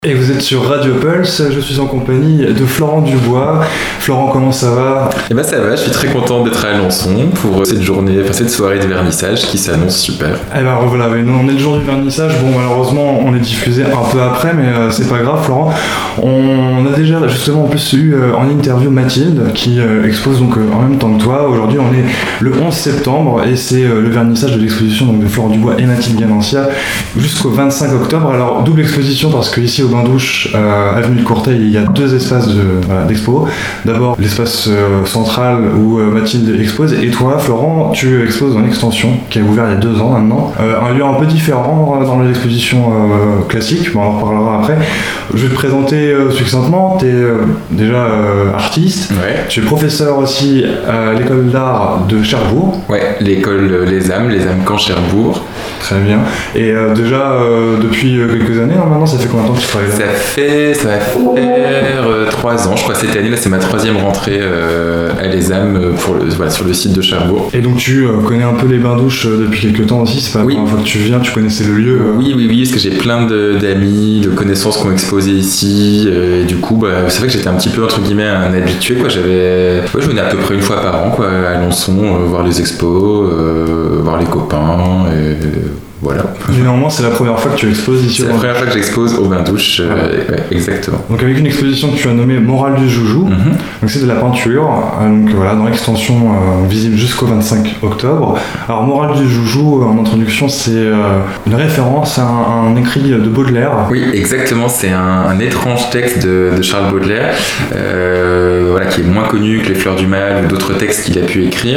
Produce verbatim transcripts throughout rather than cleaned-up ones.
Et vous êtes sur Radio Pulse, je suis en compagnie de Florent Dubois. Florent, comment ça va ? Eh ben ça va, je suis très content d'être à Alençon pour cette journée, enfin cette soirée de vernissage qui s'annonce super. Eh ben voilà, oui, nous on est le jour du vernissage, bon malheureusement on est diffusé un peu après, mais euh, c'est pas grave Florent. On a déjà justement en plus eu euh, en interview Mathilde qui euh, expose donc euh, en même temps que toi. Aujourd'hui on est le onze septembre et c'est euh, le vernissage de l'exposition donc, de Florent Dubois et Mathilde Ganancia jusqu'au vingt-cinq octobre. Alors double exposition parce qu'ici au Bain-Douche, euh, avenue de Courteil, il y a deux espaces de, voilà, d'expo. D'abord l'espace euh, central où euh, Mathilde expose, et toi Florent tu exposes dans l'extension qui a ouvert il y a deux ans maintenant, euh, un lieu un peu différent euh, dans les expositions euh, classiques, bon, on en reparlera après. Je vais te présenter euh, succinctement. Tu es euh, déjà euh, artiste, ouais. Tu es professeur aussi à l'école d'art de Cherbourg. Ouais, l'école Les Âmes, Les Âmes Camp Cherbourg. Très bien. Et euh, déjà euh, depuis quelques années, hein, maintenant, ça fait combien de temps que tu travailles là ? Ça fait, ça va faire euh, trois ans, je crois, cette année. Là, c'est ma troisième rentrée euh, à Les Âmes pour le, voilà, sur le site de Cherbourg. Et donc tu euh, connais un peu les Bains-Douches euh, depuis quelques temps aussi, c'est pas la oui. première fois que tu viens, tu connaissais le lieu euh... Oui, oui, oui, parce que j'ai plein de, d'amis, de connaissances qui ont exposé ici. Euh, et du coup, bah, c'est vrai que j'étais un petit peu, entre guillemets, un habitué, quoi. J'avais... Ouais, je venais à peu près une fois par an, quoi, à Alençon, euh, voir les expos, euh, voir les copains, et... Voilà. Généralement, c'est la première fois que tu exposes ici. C'est la première fois que j'expose au Bain-Douche, euh, ouais. Ouais, exactement. Donc avec une exposition que tu as nommée Morale du Joujou, mm-hmm. donc c'est de la peinture, donc voilà, dans l'extension euh, visible jusqu'au vingt-cinq octobre. Alors Morale du Joujou, en introduction, c'est euh, une référence à un, un écrit de Baudelaire. Oui, exactement, c'est un, un étrange texte de, de Charles Baudelaire, euh, voilà, qui est moins connu que Les Fleurs du Mal ou d'autres textes qu'il a pu écrire.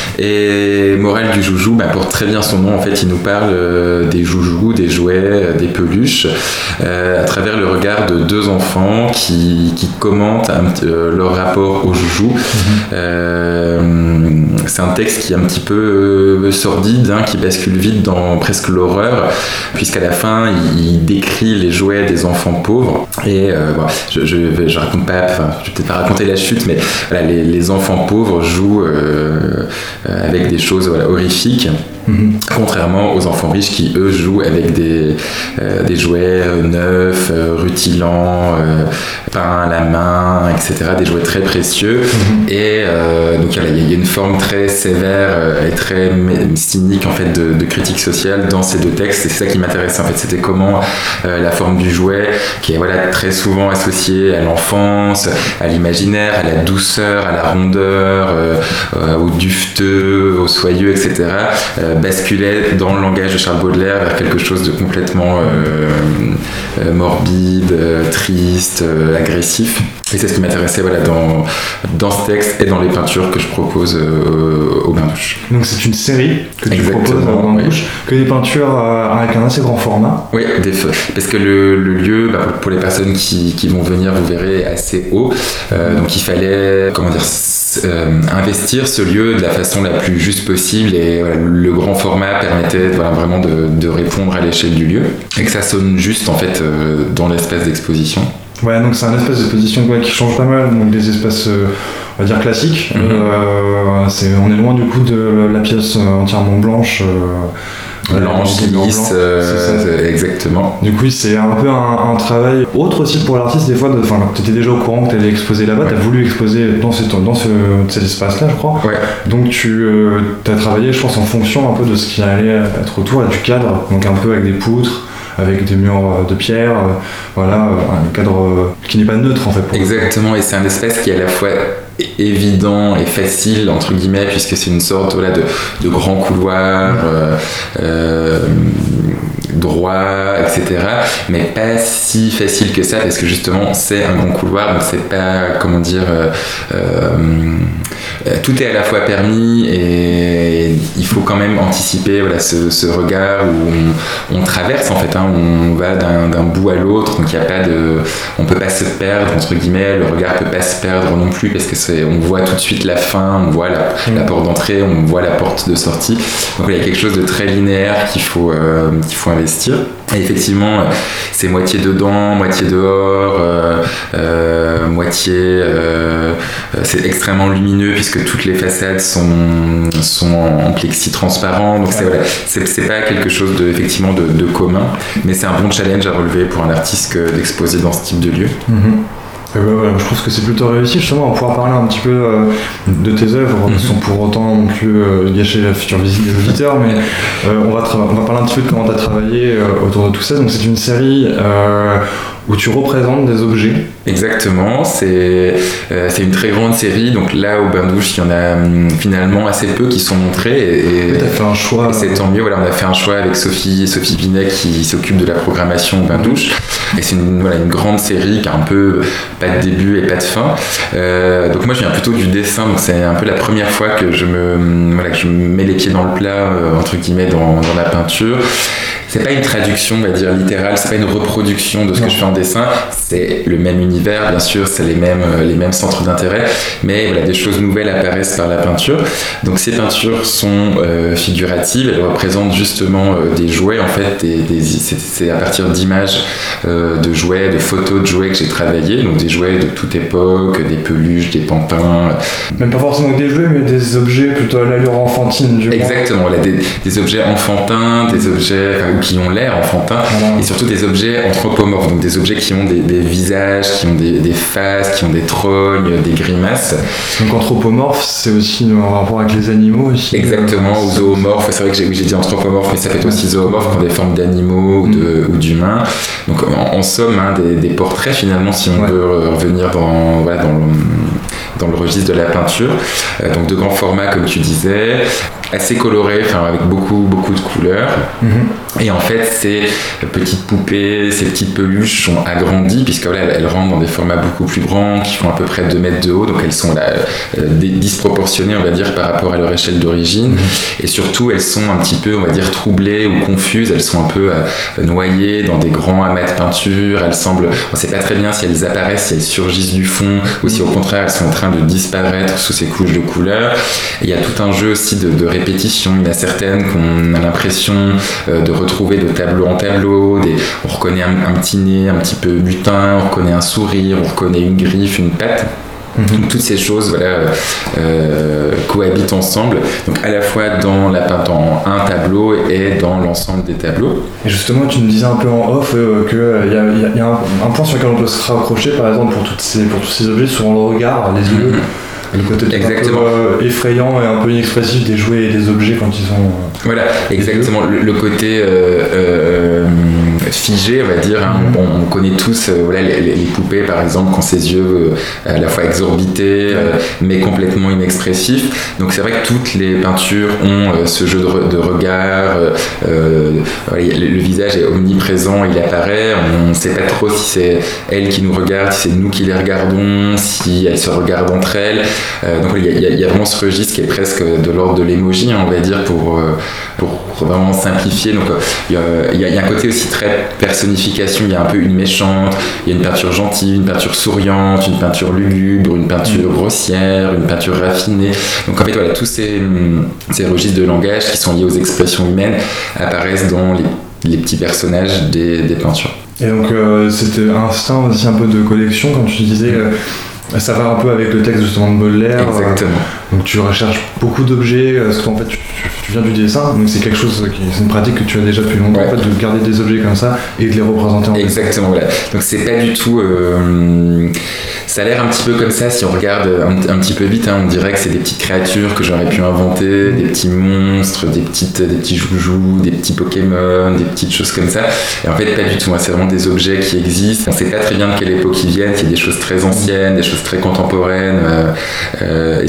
Et Morale du Joujou, bah, porte très bien son nom, en fait, il nous parle des joujoux, des jouets, des peluches, euh, à travers le regard de deux enfants qui, qui commentent un, euh, leur rapport aux joujoux. Mmh. Euh, c'est un texte qui est un petit peu euh, sordide, hein, qui bascule vite dans presque l'horreur, puisqu'à la fin, il, il décrit les jouets des enfants pauvres. Et euh, voilà, je, je, je raconte pas, enfin, je vais peut-être pas raconter la chute, mais voilà, les, les enfants pauvres jouent euh, avec des choses voilà, horrifiques. Mmh. Contrairement aux enfants riches qui eux jouent avec des, euh, des jouets euh, neufs, euh, rutilants, euh, peints à la main, et cetera, des jouets très précieux. Mmh. Et euh, donc il y a une forme très sévère euh, et très cynique en fait de, de critique sociale dans ces deux textes. Et c'est ça qui m'intéressait en fait, c'était comment euh, la forme du jouet, qui est voilà très souvent associée à l'enfance, à l'imaginaire, à la douceur, à la rondeur, euh, euh, au dufteux, au soyeux, et cetera. Euh, basculait dans le langage de Charles Baudelaire vers quelque chose de complètement euh, euh, morbide, euh, triste, euh, agressif. Et c'est ce qui m'intéressait voilà, dans, dans ce texte et dans les peintures que je propose euh, au Bain-Douche. Donc c'est une série que tu Exactement, proposes au Bain-Douche, oui. Que des peintures euh, avec un assez grand format. Oui, des feux. Parce que le, le lieu, bah, pour les personnes qui, qui vont venir, vous verrez, est assez haut. Euh, donc il fallait, comment dire, euh, investir ce lieu de la façon la plus juste possible. Et voilà, le grand format permettait voilà, vraiment de, de répondre à l'échelle du lieu. Et que ça sonne juste, en fait, euh, dans l'espace d'exposition. Ouais, donc c'est un espace d'exposition ouais, qui change pas mal, donc des espaces, euh, on va dire, classiques. Mm-hmm. Euh, c'est, on est loin du coup de la pièce entièrement blanche. Euh, Blanche, lisse, euh, exactement. Du coup, c'est un peu un, un travail autre aussi pour l'artiste, des fois. Enfin, tu étais déjà au courant que tu allais exposer là-bas, ouais. Tu as voulu exposer dans, ce, dans ce, cet espace-là, je crois. Ouais. Donc, tu euh, as travaillé, je pense, en fonction un peu de ce qui allait être autour, et du cadre, donc un peu avec des poutres, avec des murs de pierre, euh, voilà, un cadre euh, qui n'est pas neutre en fait. Pour Exactement, et c'est un espace qui est à la fois évident et facile entre guillemets puisque c'est une sorte voilà, de, de grand couloir euh, euh, droit, et cetera. Mais pas si facile que ça parce que justement c'est un grand couloir, donc c'est pas comment dire euh, euh, tout est à la fois permis et il faut quand même anticiper voilà, ce, ce regard où on, on traverse en fait, hein, on va d'un, d'un bout à l'autre, donc il y a pas de, on peut pas se perdre entre guillemets, le regard peut pas se perdre non plus parce que c'est, on voit tout de suite la fin, on voit la, la porte d'entrée, on voit la porte de sortie. Donc il y a quelque chose de très linéaire qu'il faut, euh, qu'il faut investir. Et effectivement, c'est moitié dedans, moitié dehors, euh, euh, moitié... Euh, c'est extrêmement lumineux puisque toutes les façades sont, sont en, en plexi transparent. Donc c'est, voilà, c'est, c'est pas quelque chose de, effectivement de, de commun, mais c'est un bon challenge à relever pour un artiste que d'exposer dans ce type de lieu. Mm-hmm. Et ben voilà, je pense que c'est plutôt réussi. Justement, on va pouvoir parler un petit peu euh, de tes œuvres, mm-hmm. sans pour autant non plus euh, gâcher la future visite des auditeurs, mais euh, on, va tra- on va parler un petit peu de comment tu as travaillé euh, autour de tout ça. Donc c'est une série euh, où tu représentes des objets. Exactement, c'est, euh, c'est une très grande série, donc là au Bain-Douche il y en a hum, finalement assez peu qui sont montrés et, et t'as fait un choix. Et c'est tant mieux, voilà, on a fait un choix avec Sophie, Sophie Binet qui s'occupe de la programmation au Bain-Douche et c'est une, voilà, une grande série qui a un peu pas de début et pas de fin. Euh, donc moi je viens plutôt du dessin, donc c'est un peu la première fois que je me, voilà, que je me mets les pieds dans le plat, euh, entre guillemets, dans, dans la peinture. C'est pas une traduction, on va dire, littérale, c'est pas une reproduction de ce non. que je fais en dessin, c'est le même univers, bien sûr, c'est les mêmes, les mêmes centres d'intérêt, mais voilà, des choses nouvelles apparaissent par la peinture. Donc ces peintures sont euh, figuratives, elles représentent justement euh, des jouets, en fait, des, des, c'est, c'est à partir d'images euh, de jouets, de photos de jouets que j'ai travaillé, donc des jouets de toute époque, des peluches, des pantins. Même pas forcément des jouets, mais des objets plutôt à l'allure enfantine, du Exactement, voilà, des, des objets enfantins, des objets... Enfin, qui ont l'air enfantins, voilà. Et surtout des objets anthropomorphes, donc des objets qui ont des, des visages, qui ont des, des faces, qui ont des trognes, des grimaces. Donc anthropomorphe, c'est aussi en rapport avec les animaux aussi. Exactement, ou zoomorphe, c'est vrai que j'ai, oui, j'ai dit anthropomorphe, mais ça peut être aussi zoomorphe, qui ont des formes d'animaux ou, de, ou d'humains. Donc en, en somme, hein, des, des portraits finalement, si on ouais. veut revenir dans, voilà, dans, le, dans le registre de la peinture. Euh, donc de grands formats, comme tu disais, assez colorés, enfin avec beaucoup, beaucoup de couleurs. Mm-hmm. Et en fait, ces petites poupées, ces petites peluches sont agrandies, puisque là, elles rentrent dans des formats beaucoup plus grands, qui font à peu près deux mètres de haut, donc elles sont là, euh, disproportionnées, on va dire, par rapport à leur échelle d'origine. Mmh. Et surtout, elles sont un petit peu, on va dire, troublées ou confuses, elles sont un peu euh, noyées dans des grands amas de peinture, elles semblent, on ne sait pas très bien si elles apparaissent, si elles surgissent du fond, ou si au contraire, elles sont en train de disparaître sous ces couches de couleurs. Et il y a tout un jeu aussi de, de répétition, il y en a certaines qu'on a l'impression euh, de retrouver de tableau en tableau, des, on reconnaît un, un petit nez un petit peu butin, on reconnaît un sourire, on reconnaît une griffe, une patte. Mm-hmm. Donc, toutes ces choses voilà, euh, cohabitent ensemble, donc à la fois dans, la, dans un tableau et dans l'ensemble des tableaux. Et justement, tu nous disais un peu en off euh, qu'il euh, y a, y a un, un point sur lequel on peut se raccrocher, par exemple, pour, toutes ces, pour tous ces objets, sur le regard, les yeux. Mm-hmm. Le côté un peu euh, effrayant et un peu inexpressif des jouets et des objets quand ils sont... Euh, voilà, exactement. Le, le côté euh, euh, figé, on va dire. Hein. Mm-hmm. On, on connaît tous euh, voilà, les, les poupées, par exemple, quand ses yeux euh, à la fois exorbités, euh, mais complètement inexpressifs. Donc c'est vrai que toutes les peintures ont euh, ce jeu de, re, de regard. Euh, euh, voilà, le, le visage est omniprésent, il apparaît. On ne sait pas trop si c'est elles qui nous regardent, si c'est nous qui les regardons, si elles se regardent entre elles. Euh, donc il y, y, y a vraiment ce registre qui est presque de l'ordre de l'émoji, hein, on va dire, pour, euh, pour vraiment simplifier. Donc il euh, y, y, y a un côté aussi très personnification, il y a un peu une méchante, il y a une peinture gentille, une peinture souriante, une peinture lugubre, une peinture grossière, une peinture raffinée. Donc en fait voilà, tous ces, ces registres de langage qui sont liés aux expressions humaines apparaissent dans les, les petits personnages des, des peintures. Et donc euh, c'était un instinct aussi un peu de collection quand tu disais... Euh... Ça va un peu avec le texte justement de Baudelaire. Exactement. Euh, donc tu recherches beaucoup d'objets, parce qu'en fait tu, tu viens du dessin, donc c'est quelque chose qui c'est une pratique que tu as déjà depuis longtemps, ouais. En fait, de garder des objets comme ça et de les représenter en Exactement, voilà. Donc c'est pas du tout. Euh, ça a l'air un petit peu comme ça si on regarde un, un petit peu vite, hein, on dirait que c'est des petites créatures que j'aurais pu inventer, des petits monstres, des petites, des petits joujoux, des petits Pokémon, des petites choses comme ça. Et en fait pas du tout, hein, c'est vraiment des objets qui existent. On sait pas très bien de quelle époque ils viennent, il y a des choses très anciennes, des choses très contemporaines, euh, euh, et c'est des choses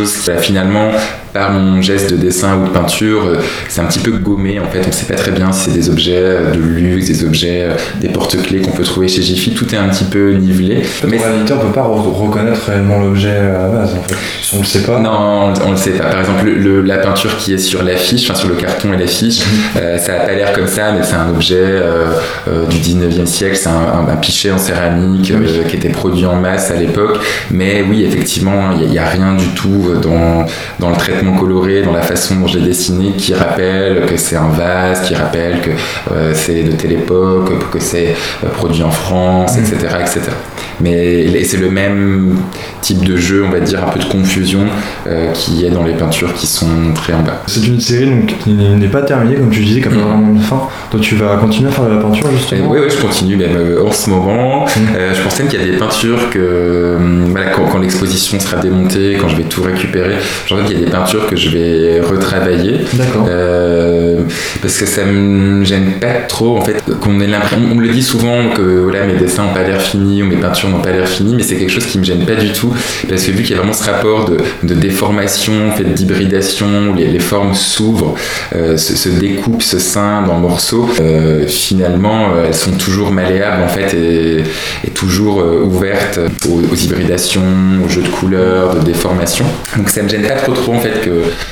choses qui, bah, finalement, par mon geste de dessin ou de peinture, euh, c'est un petit peu gommé en fait. On ne sait pas très bien si c'est des objets de luxe, des objets, euh, des porte-clés qu'on peut trouver chez Jiffy. Tout est un petit peu nivelé. Mais en réalité, on ne peut pas re- reconnaître réellement l'objet à la base en fait. Si on ne le sait pas. Non, on ne le sait pas. Par exemple, le, le, la peinture qui est sur l'affiche, enfin sur le carton et l'affiche, mmh. euh, ça n'a pas l'air comme ça, mais c'est un objet euh, euh, du dix-neuvième siècle. C'est un, un, un pichet en céramique oui. euh, qui était produit en masse à l'époque. Mais oui, effectivement, il n'y a, a rien du tout dans, dans le traitement coloré, dans la façon dont j'ai dessiné, qui rappelle que c'est un vase, qui rappelle que euh, c'est de telle époque, que c'est euh, produit en France, mmh. et cetera, et cetera. Mais c'est le même type de jeu, on va dire, un peu de confusion euh, qui est dans les peintures qui sont très en bas. C'est une série donc, qui n'est pas terminée, comme tu disais, qui n'a pas vraiment de fin. Donc tu vas continuer à faire de la peinture, justement ? Oui, oui, je continue même euh, en ce moment. Mmh. Euh, je pense même qu'il y a des peintures que, euh, voilà, quand, quand l'exposition sera démontée, quand je vais tout récupérer, je pense qu'il y a des peintures que je vais retravailler. D'accord. Euh, parce que ça me gêne pas trop, en fait, qu'on ait l'impression... On me le dit souvent que voilà, mes dessins n'ont pas l'air finis ou mes peintures n'ont pas l'air finies, mais c'est quelque chose qui me gêne pas du tout, parce que vu qu'il y a vraiment ce rapport de, de déformation, en fait, d'hybridation, où les, les formes s'ouvrent, euh, se, se découpent, se scindent en morceaux, euh, finalement, euh, elles sont toujours malléables, en fait, et, et toujours euh, ouvertes aux, aux hybridations, aux jeux de couleurs, de déformation. Donc ça me gêne pas trop trop, en fait, que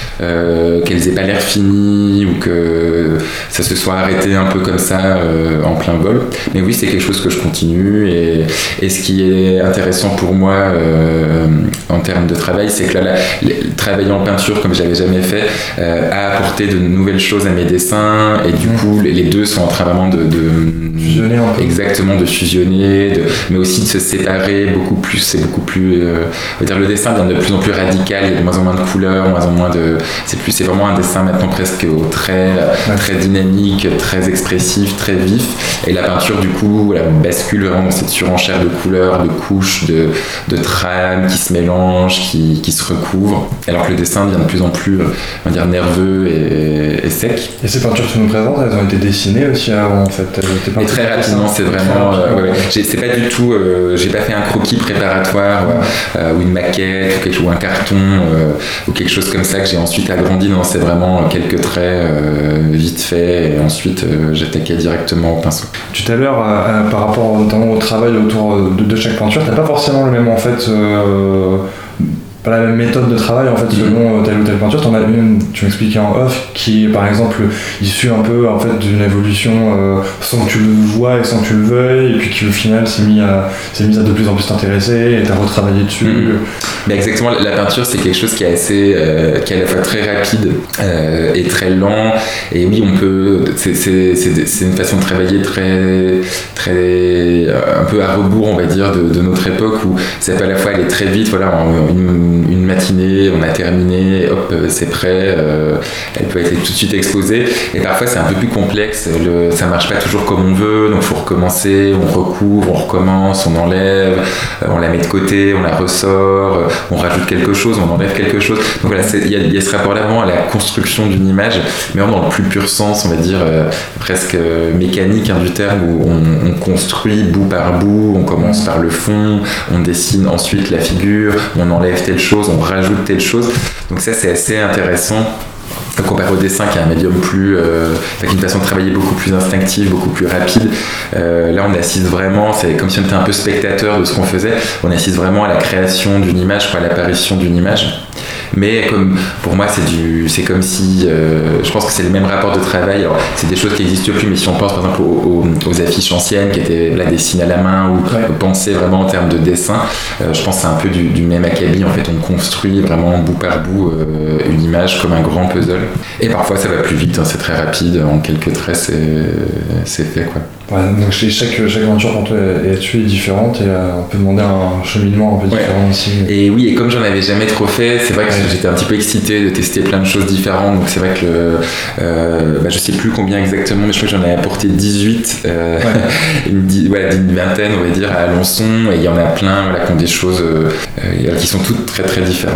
euh, qu'elles aient pas l'air finies ou que ça se soit arrêté un peu comme ça euh, en plein vol. Mais oui, c'est quelque chose que je continue, et, et ce qui est intéressant pour moi euh, en termes de travail, c'est que là, là travailler en peinture comme j'avais jamais fait euh, a apporté de nouvelles choses à mes dessins, et du mmh. coup les deux sont en train vraiment de, de fusionner un peu. Exactement, de fusionner, de, mais aussi de se séparer beaucoup plus. C'est beaucoup plus, euh, on va dire, le dessin devient de plus en plus radical, il y a de moins en moins de couleurs, de moins en moins de, c'est plus, c'est vraiment un dessin maintenant presque au trait, ouais. très dynamique, très expressif, très vif, et la peinture du coup voilà, bascule vraiment dans cette surenchère de couleurs, de couches, de, de trames qui se mélangent, qui, qui se recouvrent, alors que le dessin devient de plus en plus, on va dire, nerveux et, et sec. Et ces peintures que tu nous présentes, elles ont été dessinées aussi avant en fait. Et très rapidement, c'est vraiment, euh, ouais, ouais. J'ai, c'est pas du tout, euh, j'ai pas fait un croquis préparatoire ouais. euh, ou une maquette ou, quelque, ou un carton euh, ou quelque chose comme ça que j'ai ensuite agrandi. Non, c'est vraiment quelques traits euh, vite faits, et ensuite euh, j'attaquais directement au pinceau. Tout à l'heure, euh, par rapport notamment au travail autour de, de chaque peinture, t'as pas forcément le même en fait. Euh, pas la même méthode de travail en fait selon telle ou telle peinture. T'en as une, tu m'expliquais en off, qui est par exemple issue un peu en fait d'une évolution euh, sans que tu le vois et sans que tu le veuilles, et puis qui au final s'est mis à s'est mise à de plus en plus t'intéresser et t'as retravaillé dessus. Mmh. Mais exactement, la peinture c'est quelque chose qui est assez euh, qui est à la fois très rapide euh, et très lent, et oui on peut c'est, c'est, c'est, c'est une façon de travailler très très euh, un peu à rebours on va dire de, de notre époque, où ça peut à la fois aller très vite, voilà, en une une matinée, on a terminé, hop, c'est prêt, euh, elle peut être tout de suite exposée, et parfois c'est un peu plus complexe, le, ça marche pas toujours comme on veut, donc il faut recommencer, on recouvre, on recommence, on enlève, euh, on la met de côté, on la ressort, euh, on rajoute quelque chose, on enlève quelque chose, donc voilà, il y, y a ce rapport-là vraiment à la construction d'une image, mais vraiment dans le plus pur sens, on va dire, euh, presque euh, mécanique hein, du terme, où on, on construit bout par bout, on commence par le fond, on dessine ensuite la figure, on enlève telle chose, on rajoute telle chose, donc ça c'est assez intéressant comparé au dessin qui est un médium plus euh, avec une façon de travailler beaucoup plus instinctive, beaucoup plus rapide. Euh, là on assiste vraiment, c'est comme si on était un peu spectateur de ce qu'on faisait, on assiste vraiment à la création d'une image, quoi, à l'apparition d'une image. Mais comme pour moi c'est du c'est comme si euh, je pense que c'est le même rapport de travail. Alors c'est des choses qui n'existent plus, mais si on pense par exemple aux, aux, aux affiches anciennes qui étaient là dessinées à la main ou ouais. pensées vraiment en termes de dessin, euh, je pense que c'est un peu du, du même acabit. En fait on construit vraiment bout par bout euh, une image comme un grand puzzle, et parfois ça va plus vite hein, c'est très rapide, en quelques traits c'est, c'est fait quoi. Ouais, donc chaque, chaque aventure pour toi là-dessus est différente, et euh, on peut demander un cheminement un peu ouais. différent aussi. Et oui, et comme j'en avais jamais trop fait, c'est vrai que ouais. j'étais un petit peu excité de tester plein de choses différentes, donc c'est vrai que le, euh, bah, je sais plus combien exactement, mais je crois que j'en ai apporté dix-huit, euh, ouais. une, voilà, une vingtaine on va dire à Alençon, et il y en a plein voilà, qui ont des choses euh, qui sont toutes très très différentes.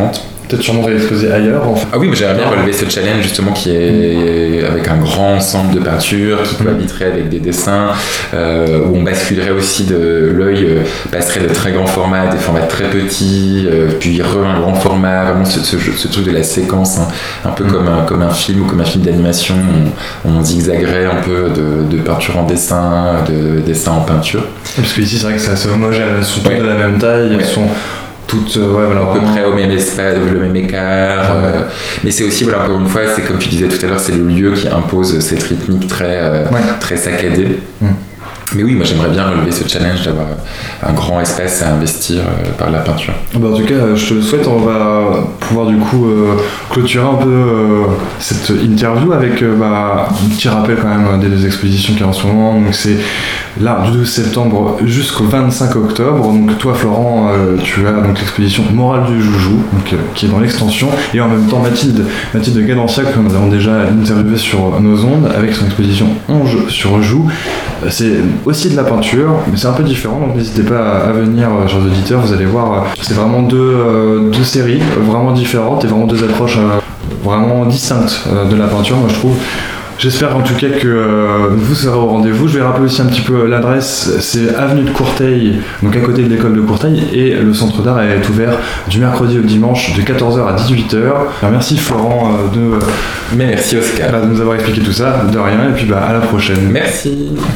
peut-être sûrement réexposer ailleurs en fait. Ah oui, mais j'aimerais bien relever ce challenge justement qui est mmh. avec un grand ensemble de peintures qui mmh. cohabiterait avec des dessins, euh, où on basculerait aussi de l'œil, euh, passerait de très grands formats, des formats très petits, euh, puis re un grand format, vraiment ce, ce, ce truc de la séquence, hein, un peu mmh. comme, un, comme un film ou comme un film d'animation, on, on zigzaguerait un peu de, de peinture en dessin, de dessin en peinture. Parce que ici c'est vrai que c'est assez homogène, elles sont toutes ouais. de la même taille, elles ouais. sont toutes euh, ouais, voilà, à peu vraiment... près au même espace, le même écart. Ouais. Euh, mais c'est aussi, voilà, encore une fois, c'est comme tu disais tout à l'heure, c'est le lieu qui impose cette rythmique très, euh, ouais. très saccadée. Mm. Mais oui, moi j'aimerais bien relever ce challenge d'avoir un grand espace à investir euh, par la peinture. Bah, en tout cas, je te le souhaite. On va pouvoir du coup euh, clôturer un peu euh, cette interview avec euh, bah, un petit rappel quand même des deux expositions qu'il y a en ce moment. Donc c'est là du douze septembre jusqu'au vingt-cinq octobre. Donc toi, Florent, euh, tu as donc l'exposition Morale du Joujou, donc, euh, qui est dans l'extension, et en même temps Mathilde, Mathilde Gadancia, que nous avons déjà interviewé sur nos ondes, avec son exposition Onge sur Joue. C'est aussi de la peinture, mais c'est un peu différent, donc n'hésitez pas à venir, chers auditeurs, vous allez voir, c'est vraiment deux, euh, deux séries vraiment différentes et vraiment deux approches euh, vraiment distinctes euh, de la peinture, moi je trouve. J'espère en tout cas que euh, vous serez au rendez-vous. Je vais rappeler aussi un petit peu l'adresse, c'est avenue de Courteil, donc à côté de l'école de Courteil, et le centre d'art est ouvert du mercredi au dimanche de quatorze heures à dix-huit heures. Alors, merci Florent euh, de, Mais merci Oscar. Bah, de nous avoir expliqué tout ça, de rien, et puis bah, à la prochaine. Merci.